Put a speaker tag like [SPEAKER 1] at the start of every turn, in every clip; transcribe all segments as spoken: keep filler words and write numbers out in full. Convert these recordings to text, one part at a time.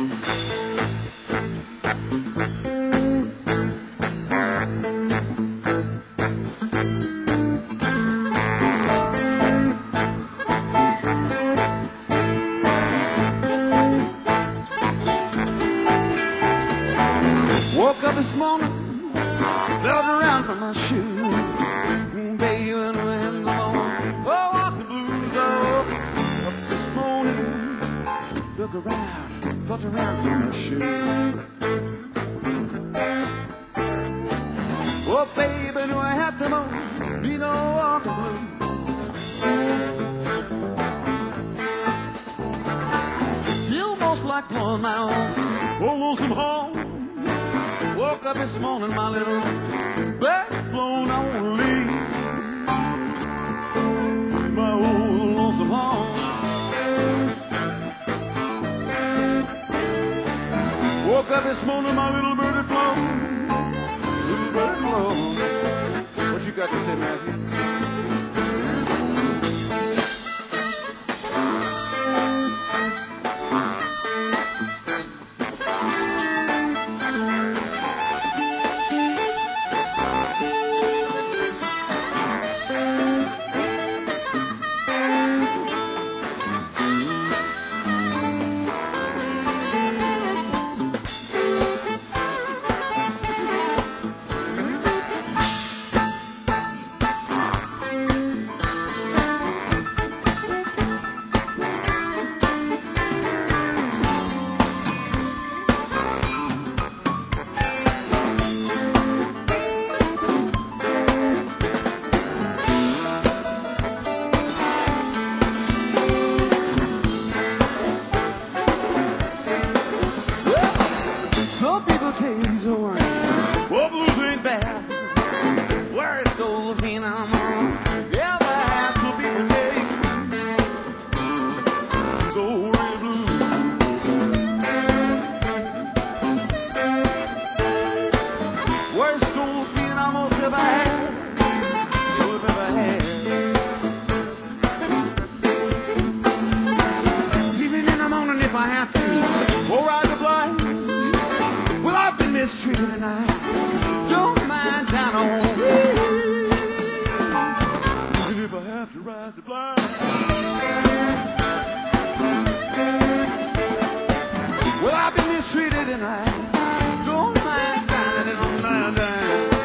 [SPEAKER 1] Woke up this morning, felt around for my shoes. Mm, baby, when we're in the morning, oh, walk the blues. Oh, up this morning, look around, felt around for my shoes. Oh, baby, do I have to moan? You know, walk the blues. Still most like blowing my own, oh, lonesome home. Woke up this morning, my little back blown, I wanna leave my old lonesome home. Woke up this morning, my little birdie flown, little birdie flown. What you got to say, Matthew? Well, blues ain't bad. Where it stole the phenomenals. Yeah, that's what people take. So real blues. Where it stole the phenomenals if I had. Oh, if I had. Even in the morning if I have to. Or ride the blind. Well, I've been mistreated and I don't mind down on me. And if I have to ride the blind, well, I've been mistreated and I don't mind down and on down, down.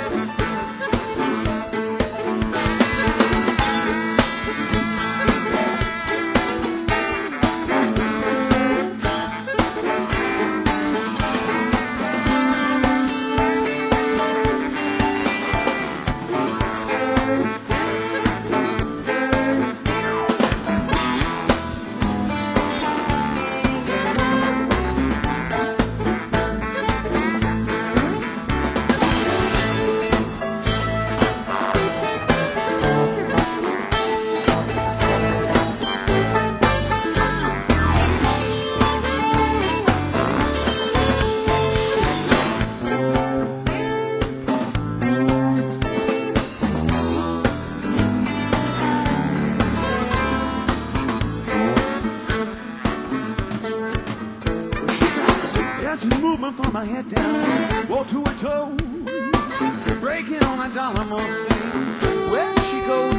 [SPEAKER 1] Movement from my head down, walk to her toes, breaking on a dollar most where she goes.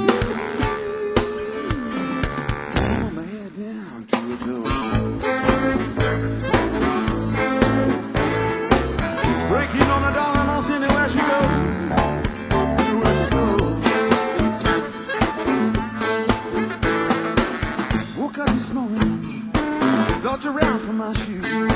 [SPEAKER 1] From my head down to her toes, breaking on a dollar most anywhere she goes. Anywhere she goes. Woke up this morning, felt around for my shoes.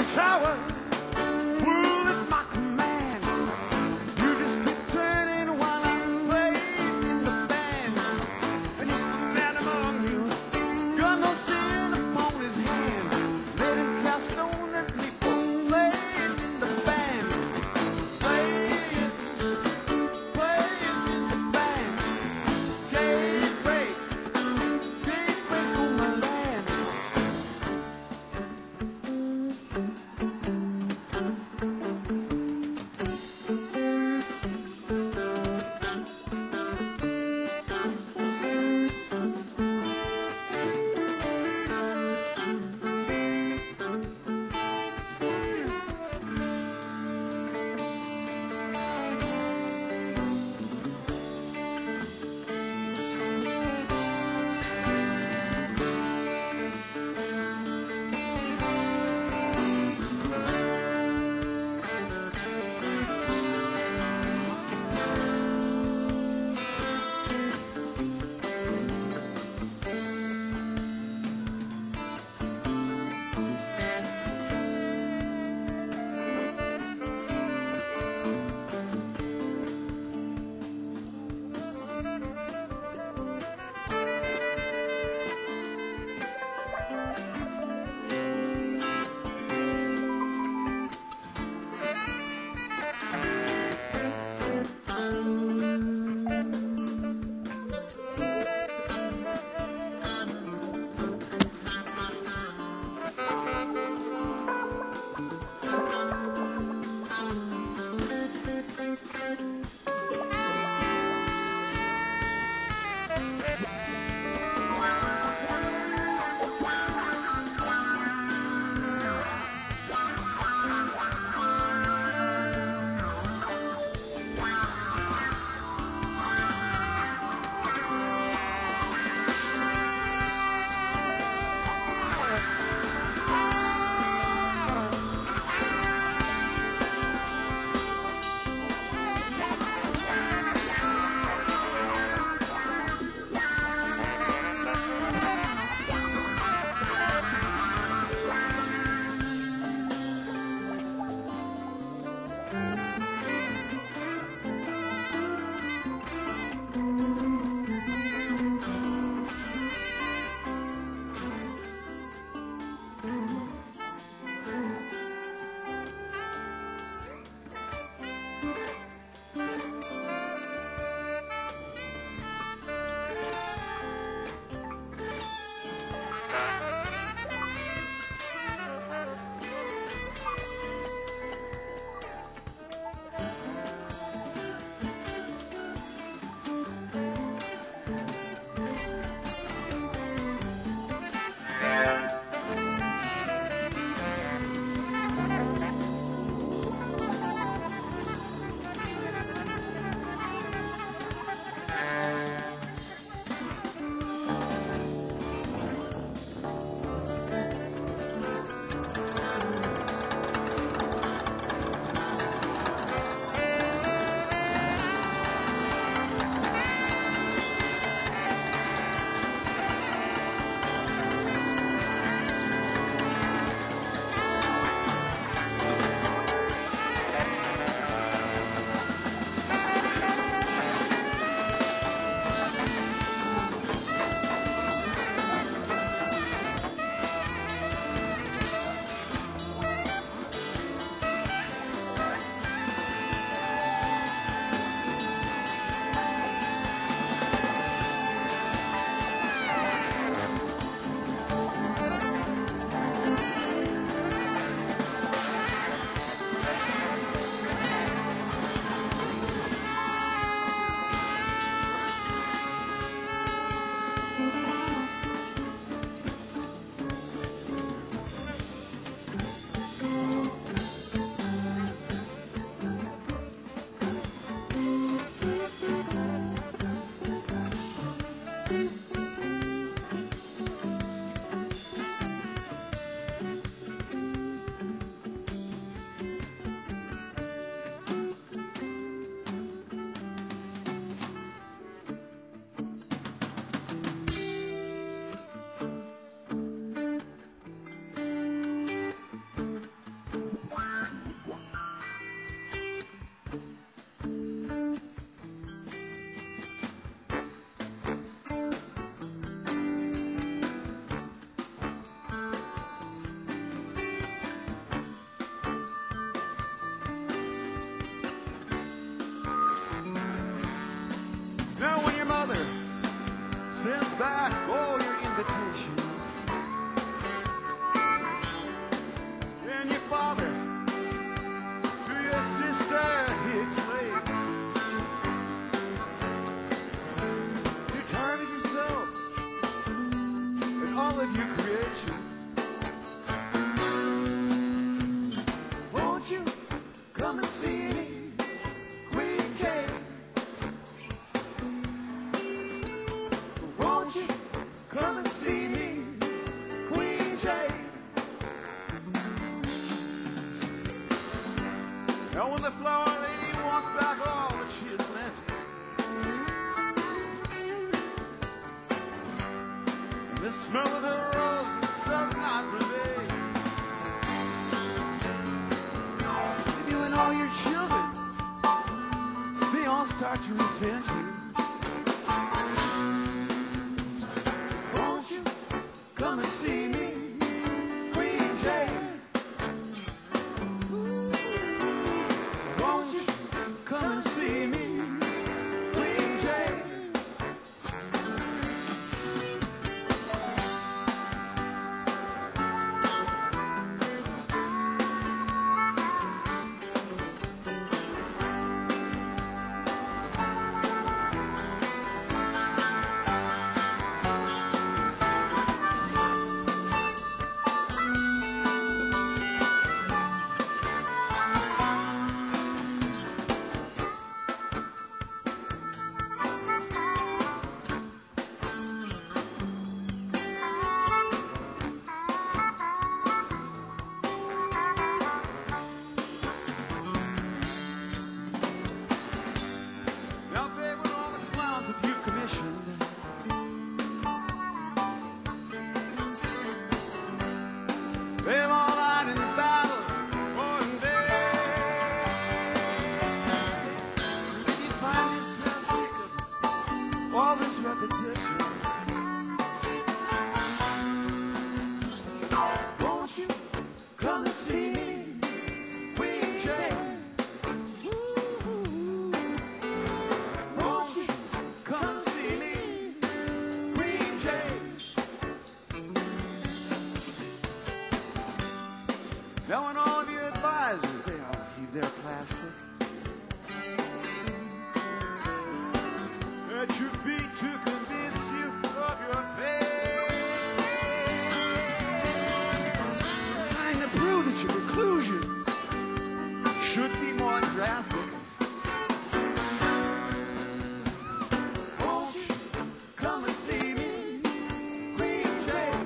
[SPEAKER 1] the shower, wool at my command. You just keep turning while I'm playing in the band. And if a man among you got no sin upon his hand, let him cast stone at me for playing in the band. Playing, playing in the band. Gateway, gateway for my land. your creations. Won't you come and see me, Queen Jane? Won't you come and see me, Queen Jane? Now when the flower lady wants back all that she has planted, and the smell of the roses does not remain, and you and all your children, they all start to resent you. Won't you come and see me, Queen Jane? Won't you come and see me, Queen Jane? Now, babe, when all the clowns that you commissioned, they've all died in battle for a day. Did you find yourself sick of all this repetition? Won't you come and see me, Queen Jane? Won't you come and see me, Queen Jane? Now when all of your advisors, they all heave their plastic at your feet to convince you of your fate, trying to prove that your conclusion should be more drastic. Won't you come and see me, Queen Jane?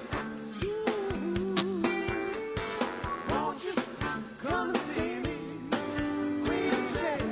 [SPEAKER 1] Won't you come and see me, Queen Jane?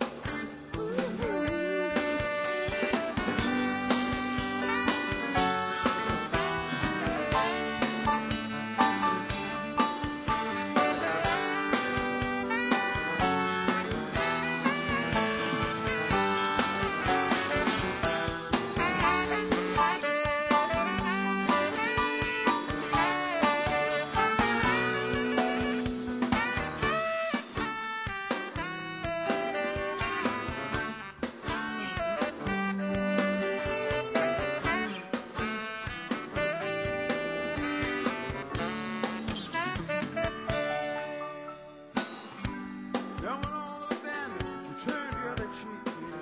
[SPEAKER 1] Now when all the bandits turn the other cheek,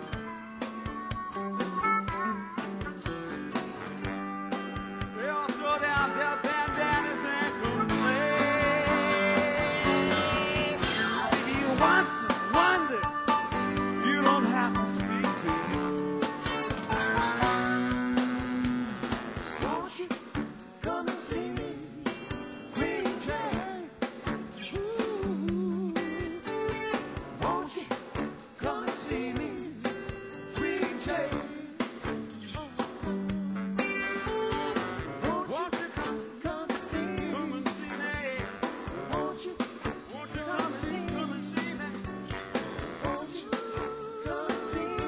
[SPEAKER 1] they all throw down their bandanas and complain. If you once wondered, you don't have to speak to me. Won't you come and see me, Queen Jane? Won't you come and see me, Queen Jane? Won't you come, come and see me, come and see me? Won't you, won't you come and see, come and see me? Won't you come and see me,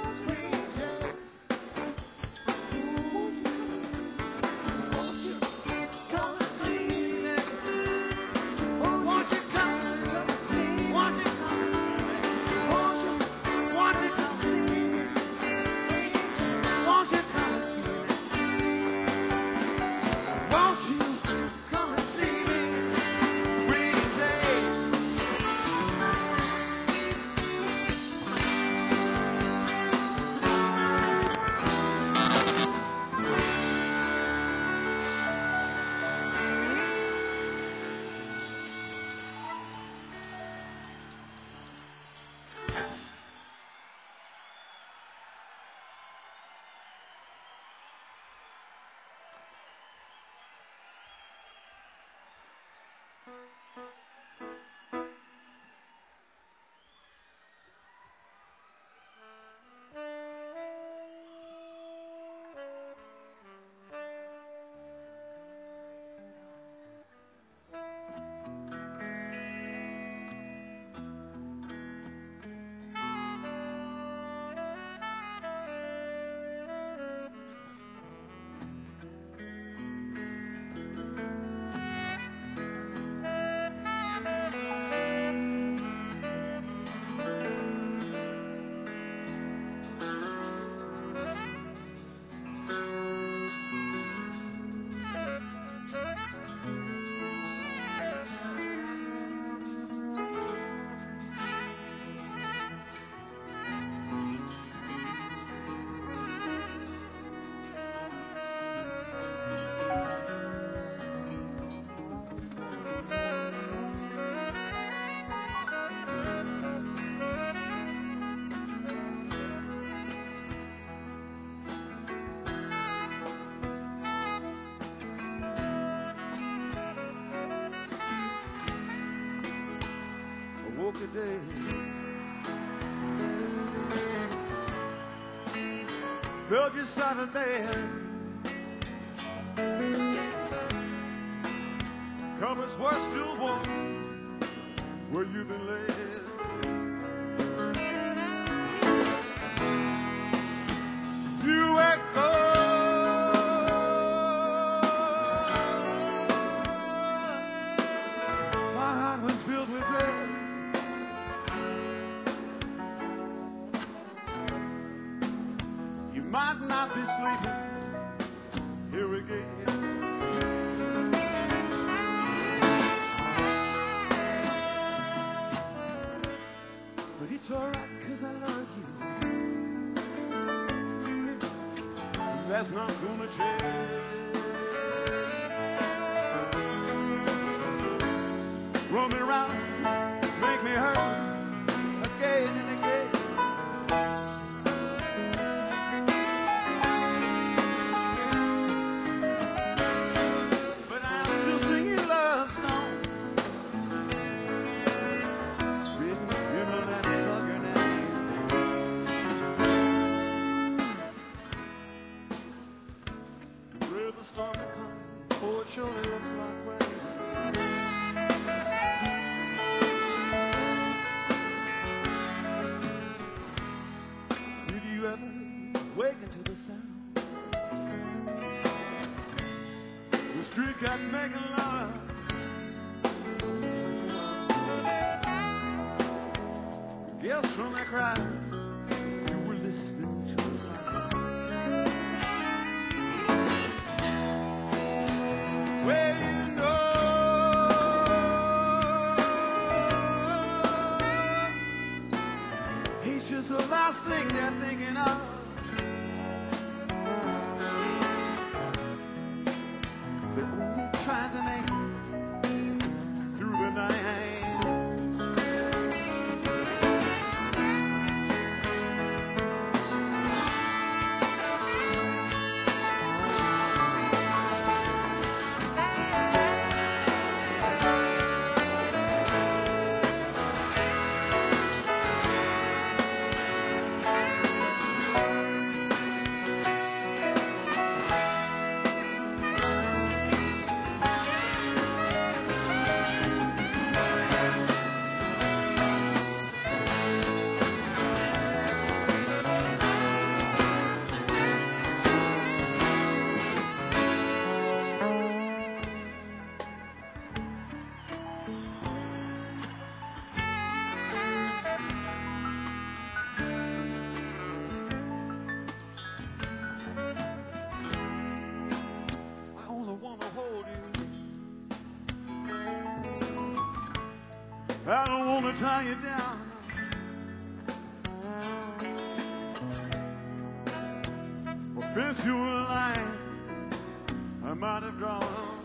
[SPEAKER 1] Queen Jane? Won't you come and see me? Won't you? Woke a day, felt just out of bed, covers were still warm where you've been laid. You echo my heart was filled with dread. Might not be sleeping here again. But it's alright, cause I love you. That's not gonna change. Roll me around, make me hurt again and again. Storm to come, oh, it surely looks like rain. Did you ever waken to the sound? The street cats making love. Yes, from the crowd, you were listening to the crowd. Well, you know, he's just the last thing they're thinking of. They're only trying to make it through the night. I don't want to tie you down. Or fence your lines I might have drawn.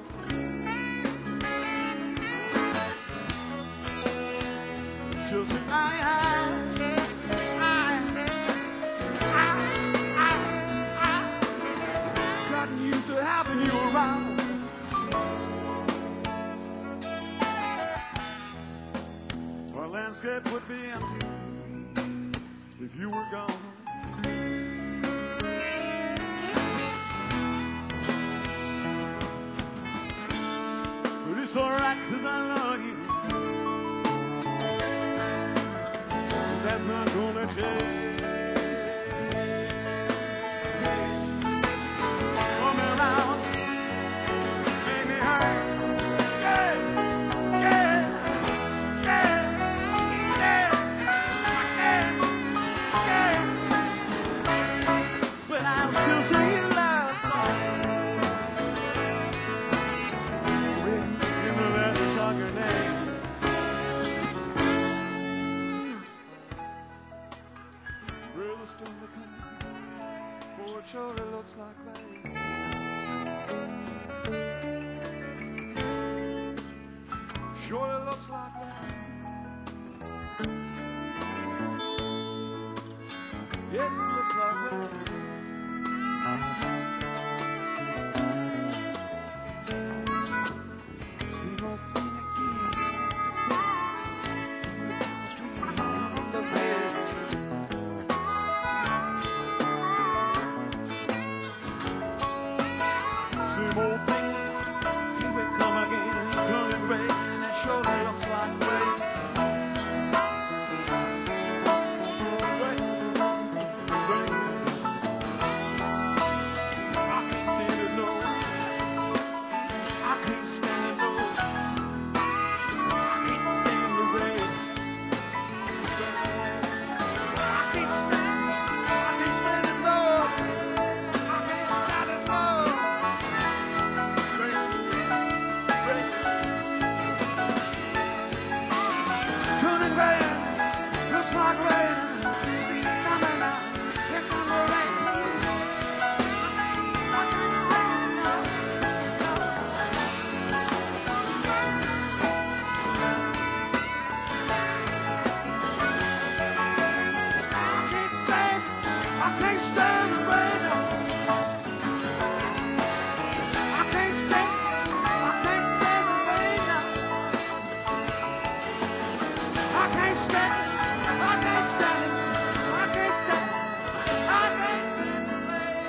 [SPEAKER 1] It's just that I, I, I, I, I gotten used to having you around. casket would be empty if you were gone. But it's alright, 'cause I love you. That's not gonna change. Come around, make me hurt. Yeah, yeah, yeah, yeah, yeah, yeah. But I'll still sing your love song. Written in the letters of your name. Real storm to come, for it surely looks like rain. Surely looks like rain. Yes, it looks like rain. See no thing again. The rain. Same old thing, here we come again, turning rain, and it surely looks like rain. Rain, rain. I can't stand it, no. I can't stand it, no. I can't stand the rain. I can't stand, I can't stand it, no. I can't stand it, no. Turning rain, looks like rain. Na na na, here comes the rain. I can't stand it, no, no. I can't stand, I can't stand the rain. No. I can't stand, I can't stand the rain. No. I can't stand it. I can't stand it. I can't stand it. I can't stand the rain.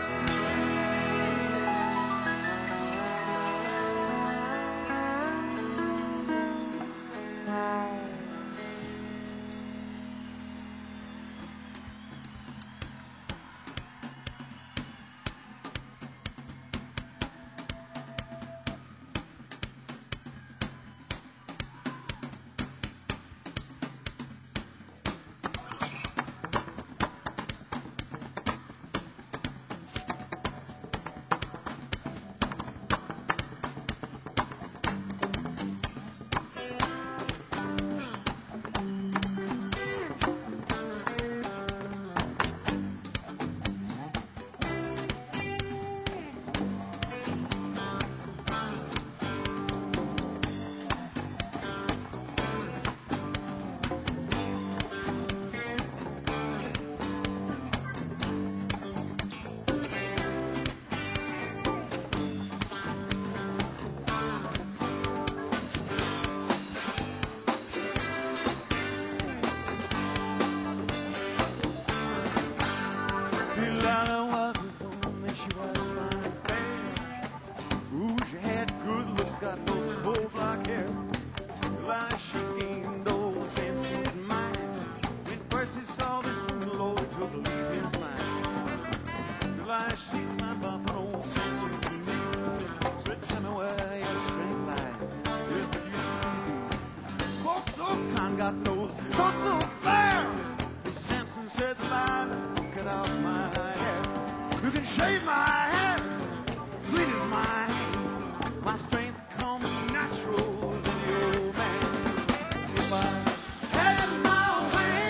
[SPEAKER 1] Delilah was a woman, she was fine and fair. Ooh, she had good looks, got those cold black hair. Delilah, she gained old Samson's mind. When first he saw this woman, Lord, he could believe his mind. Delilah, she climbed up an old Samson's neck. Said, tell me where your strength lies. If you please me. Spoke so kind, got nose, thought so fair. But Samson said, Delilah, get off my hair. You can shave my hair, clean as my hand. My strength comes natural as any old man. If I had it my way,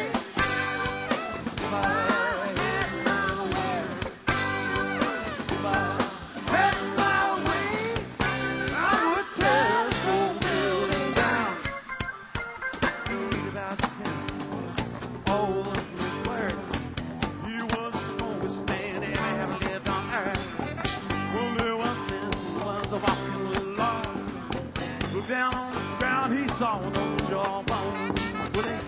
[SPEAKER 1] if I had it my way, if I had it my way, I would tear this whole building down. Read about sin, all of his word. He was the strongest man ever ever lived on earth. Well, there was since he was a walking Lord. Looked down on the ground, he saw no jawbone. Well, they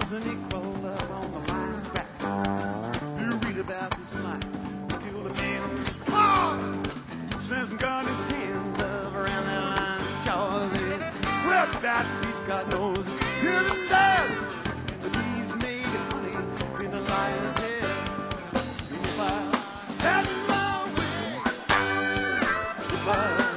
[SPEAKER 1] was an equal love on the lion's back. You read about this life. He killed a man with his paw. Since God his hands up around that lion's jaws. And well, that beast, God knows, hear them dead. And the bees made honey in the lion's head. If I had my way, if I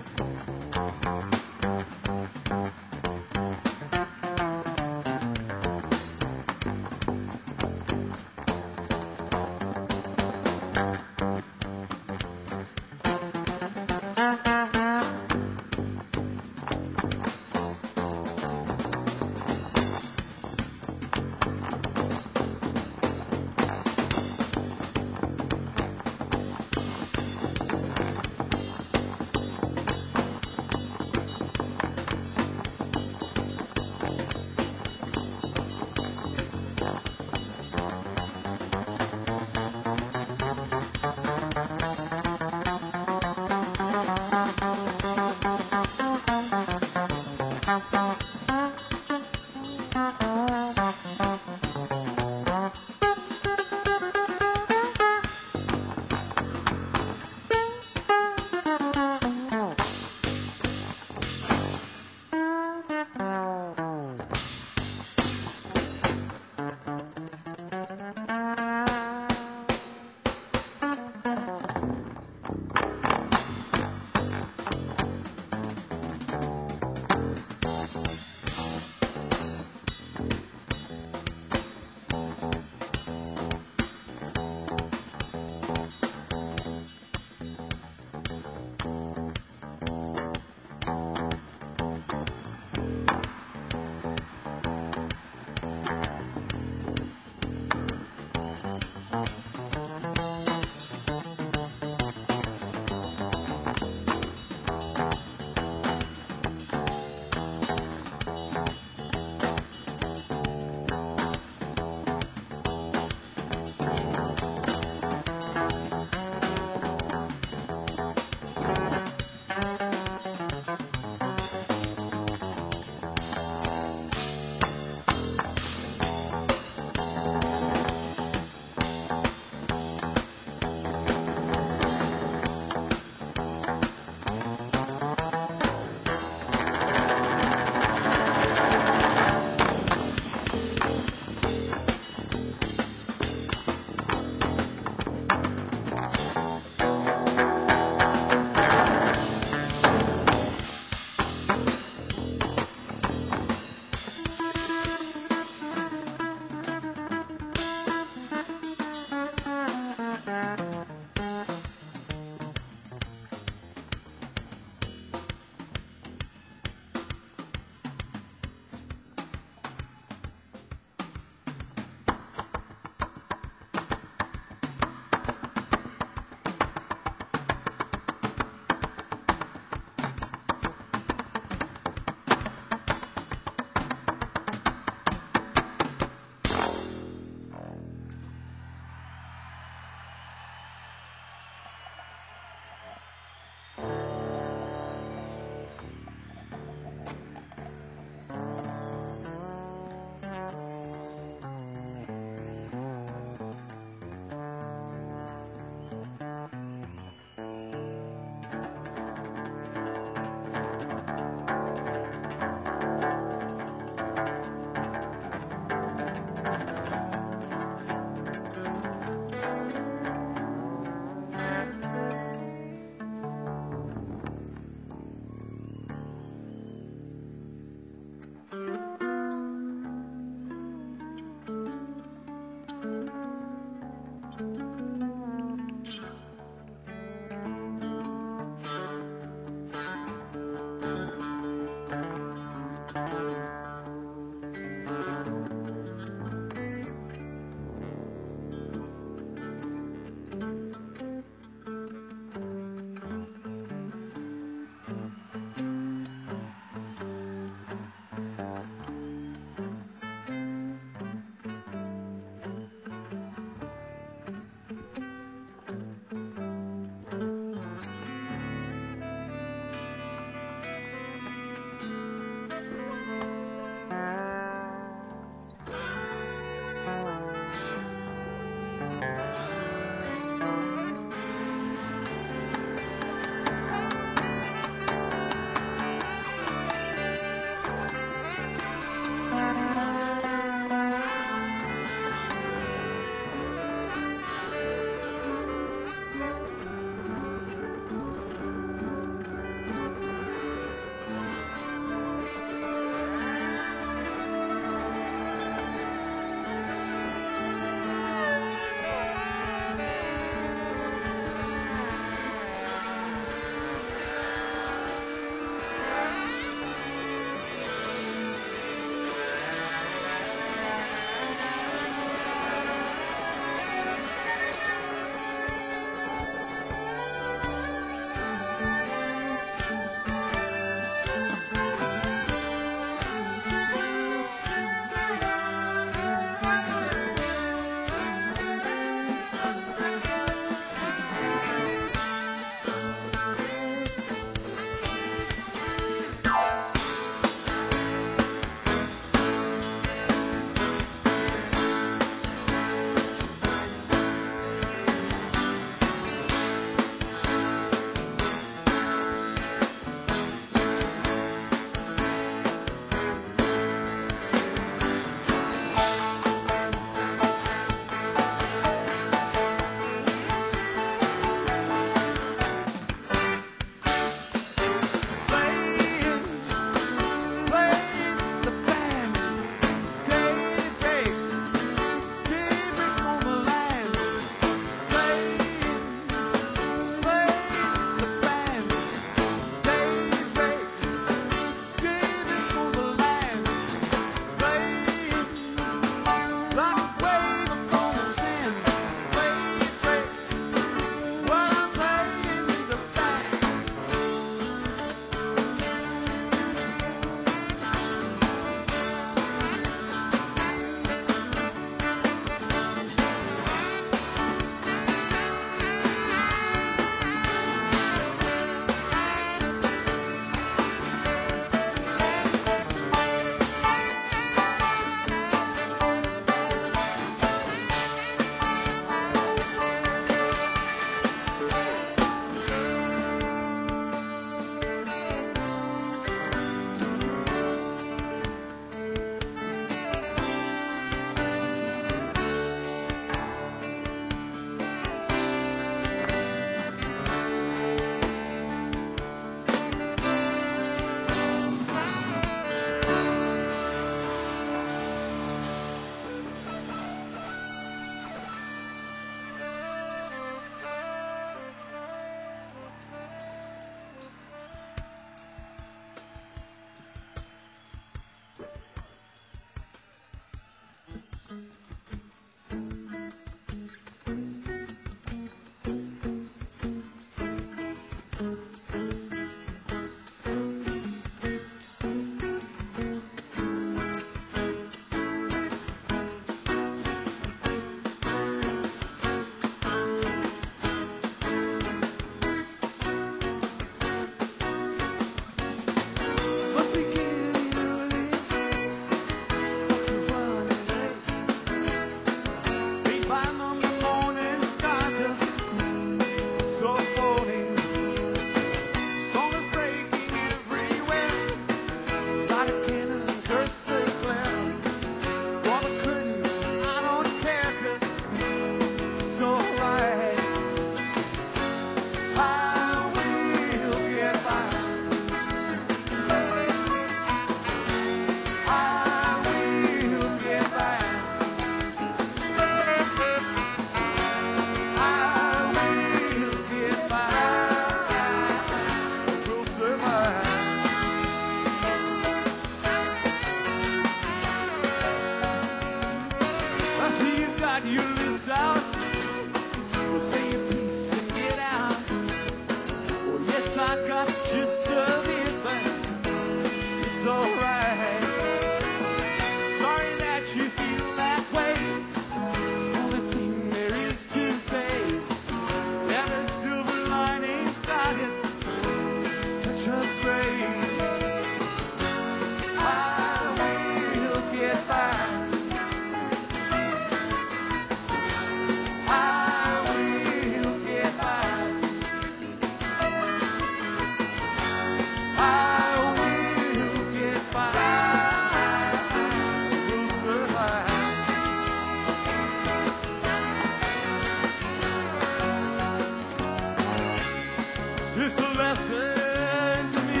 [SPEAKER 1] lesson to me.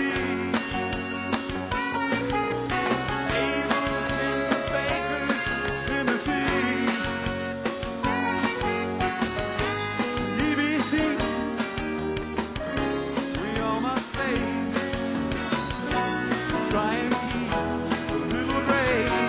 [SPEAKER 1] Abel's in the baker in the sea. E B C, we all must face, try and keep a little grace.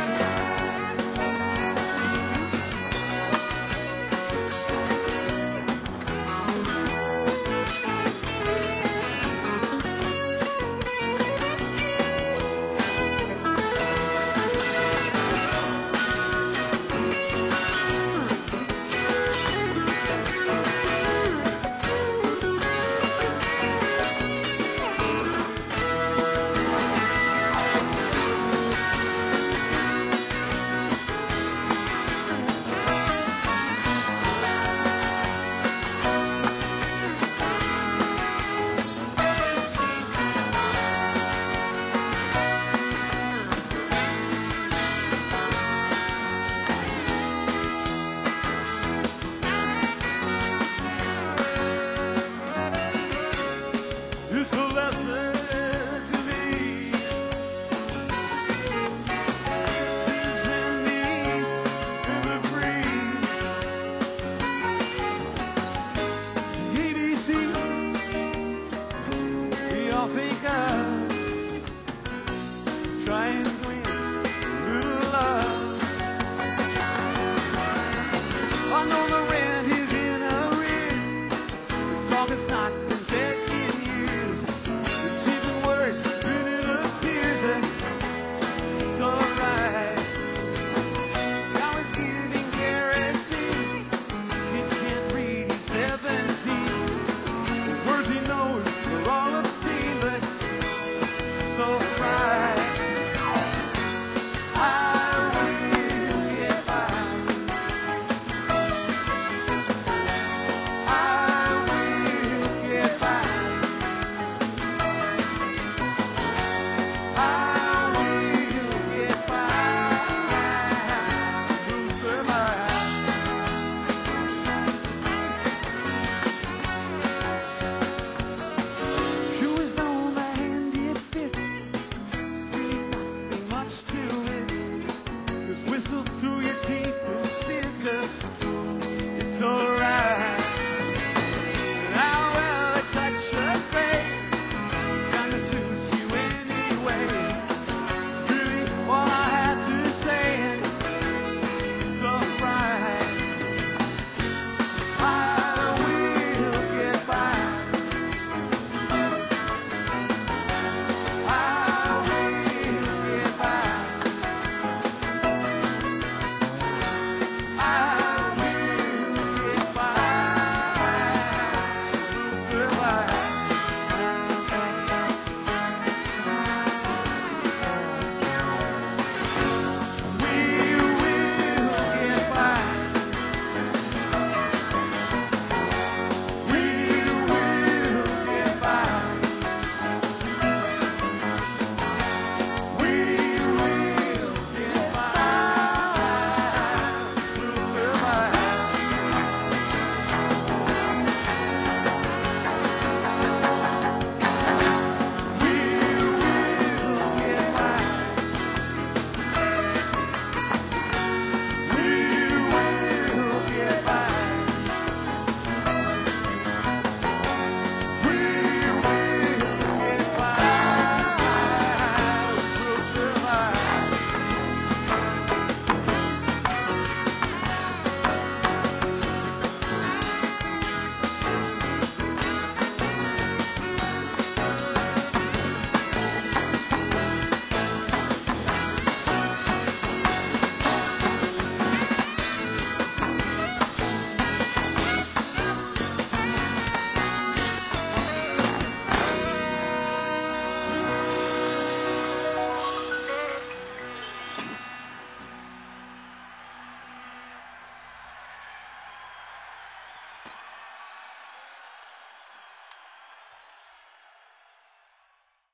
[SPEAKER 1] It's a lesson to me. She's in the east in the breeze. E B C, we all think of